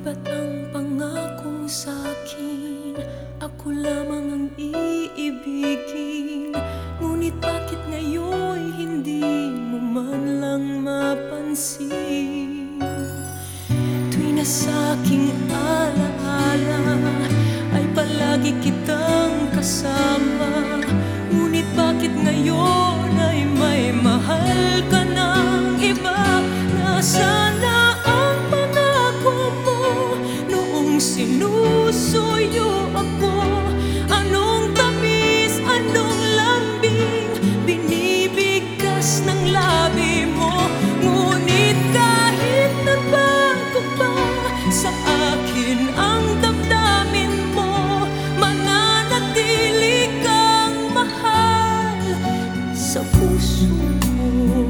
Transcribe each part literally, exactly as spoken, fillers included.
Lumipat ang pangakong sa'kin, ako lamang ang iibigin. Ngunit bakit ngayon'y hindi mo man lang mapansin? Tuwi na sa'king alaala ay palagi kitang kasama. Ngunit bakit ngayon ay may mahal ka ng iba? Nasaan na ang pangako mo noong sinusuyo ako? Anong tamis, anong lambing binibigkas ng labi mo? Ngunit kahit nagbago pa sa akin ang damdamin mo, mananatili kang mahal sa puso mo.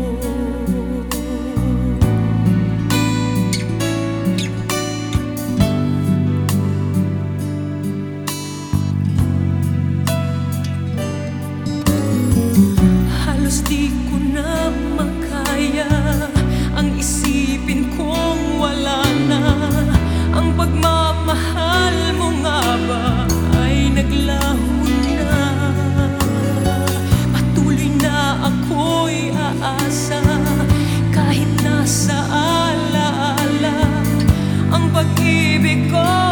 Halos di ko na makaya ang isipin kong wala na. Ang pagmamahal mo nga ba ay naglaho na? Patuloy na ako'y aasa kahit nasa alaala ang pag-ibig ko.